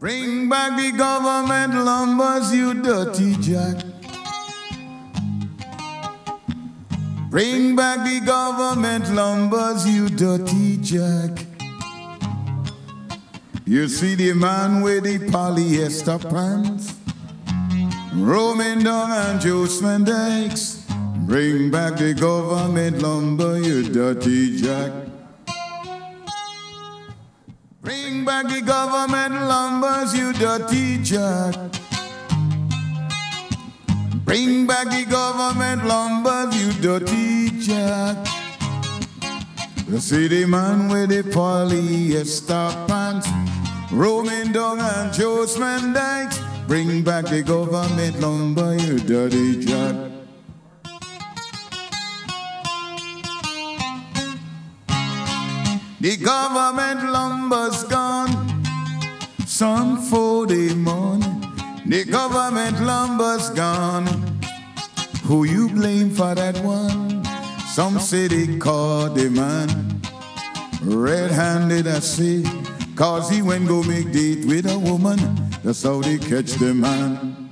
Bring back the government lumbers, you dirty jack. Bring back the government lumbers, you dirty jack. You see the man with the polyester pants roaming down on Joe Spendex. Bring back the government lumber, you dirty jack. Bring back the government lumbers, you dirty jack. Bring back the government lumbers, you dirty jack. You see the man with the polyester pants roaming down on Joe Spendex. Bring back the government lumber, you dirty jack. The government lumber's gone, sun for the morning. The government lumber's gone. Who you blame for that one? Some say they caught the man red-handed, I say, cause he went go make date with a woman. That's how they catch the man.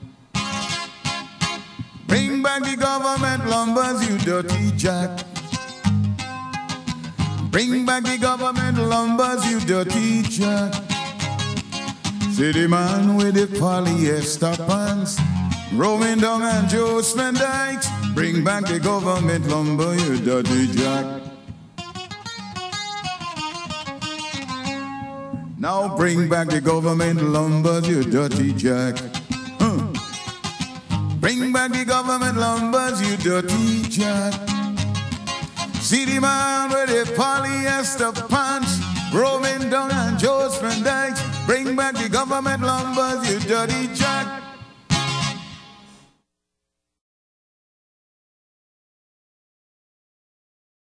Bring back the government lumbers, you dirty jack. Bring back the government lumbers, you dirty jack. See the man with the polyester pants roaming down on Joe Spendex. Bring back the government lumber, you dirty jack. Now bring back the government lumbers, you dirty jack. Bring back the government lumbers, you dirty jack. See the man with the polyester pants roaming down on Joe Spendex. Bring back the government lumbers, you dirty jack.